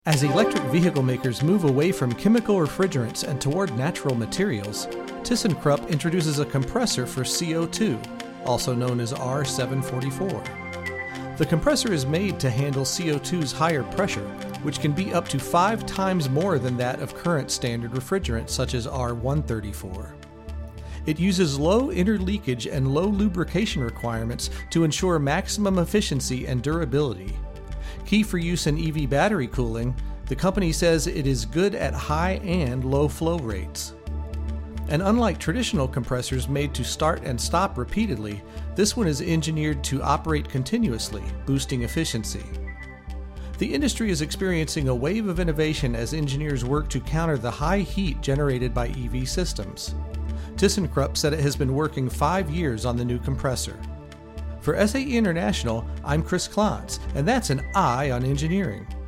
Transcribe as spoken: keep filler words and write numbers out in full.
As electric vehicle makers move away from chemical refrigerants and toward natural materials, ThyssenKrupp introduces a compressor for C O two, also known as R seven forty-four. The compressor is made to handle C O two's higher pressure, which can be up to five times more than that of current standard refrigerants such as R one thirty-four. It uses low interleakage and low lubrication requirements to ensure maximum efficiency and durability. Key for use in E V battery cooling, the company says it is good at high and low flow rates. And unlike traditional compressors made to start and stop repeatedly, this one is engineered to operate continuously, boosting efficiency. The industry is experiencing a wave of innovation as engineers work to counter the high heat generated by E V systems. ThyssenKrupp said it has been working five years on the new compressor. For S A E International, I'm Chris Klontz, and that's an Eye on Engineering.